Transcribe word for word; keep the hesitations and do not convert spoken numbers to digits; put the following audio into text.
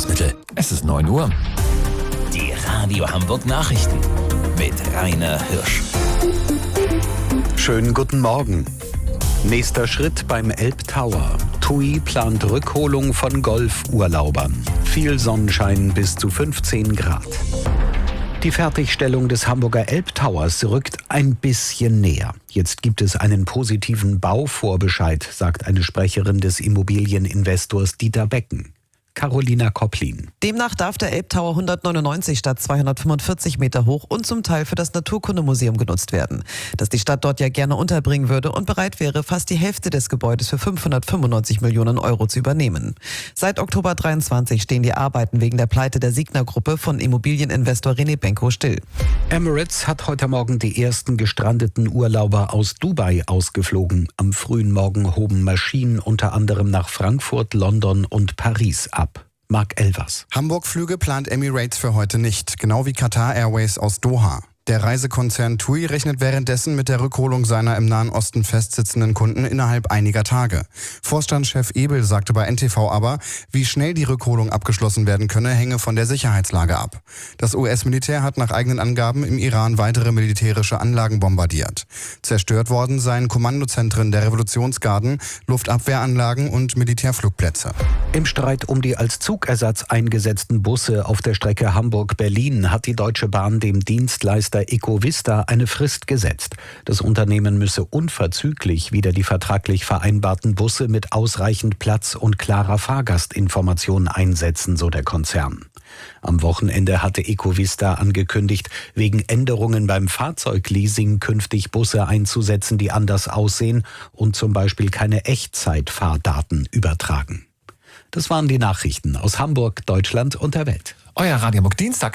Nahrungsergänzungsmittel. Es ist neun Uhr. Die Radio Hamburg Nachrichten mit Rainer Hirsch. Schönen guten Morgen. Nächster Schritt beim Elbtower. T U I plant Rückholung von Golfurlaubern. Viel Sonnenschein bis zu fünfzehn Grad. Die Fertigstellung des Hamburger Elbtowers rückt ein bisschen näher. Jetzt gibt es einen positiven Bauvorbescheid, sagt eine Sprecherin des Immobilieninvestors Dieter Becken. Carolina Kopplin. Demnach darf der Elbtower hundertneunundneunzig statt zweihundertfünfundvierzig Meter hoch und zum Teil für das Naturkundemuseum genutzt werden, das die Stadt dort ja gerne unterbringen würde und bereit wäre, fast die Hälfte des Gebäudes für fünfhundertfünfundneunzig Millionen Euro zu übernehmen. Seit Oktober dreiundzwanzig stehen die Arbeiten wegen der Pleite der Signa-Gruppe von Immobilieninvestor René Benko still. Emirates hat heute Morgen die ersten gestrandeten Urlauber aus Dubai ausgeflogen. Am frühen Morgen hoben Maschinen unter anderem nach Frankfurt, London und Paris ab. Marc Elvers. Hamburg-Flüge plant Emirates für heute nicht, genau wie Qatar Airways aus Doha. Der Reisekonzern T U I rechnet währenddessen mit der Rückholung seiner im Nahen Osten festsitzenden Kunden innerhalb einiger Tage. Vorstandschef Ebel sagte bei N T V aber, wie schnell die Rückholung abgeschlossen werden könne, hänge von der Sicherheitslage ab. Das U S-Militär hat nach eigenen Angaben im Iran weitere militärische Anlagen bombardiert. Zerstört worden seien Kommandozentren der Revolutionsgarden, Luftabwehranlagen und Militärflugplätze. Im Streit um die als Zugersatz eingesetzten Busse auf der Strecke Hamburg-Berlin hat die Deutsche Bahn dem Dienstleister Ecovista eine Frist gesetzt. Das Unternehmen müsse unverzüglich wieder die vertraglich vereinbarten Busse mit ausreichend Platz und klarer Fahrgastinformation einsetzen, so der Konzern. Am Wochenende hatte Ecovista angekündigt, wegen Änderungen beim Fahrzeugleasing künftig Busse einzusetzen, die anders aussehen und zum Beispiel keine Echtzeitfahrdaten übertragen. Das waren die Nachrichten aus Hamburg, Deutschland und der Welt. Euer Radio Hamburg Dienstag.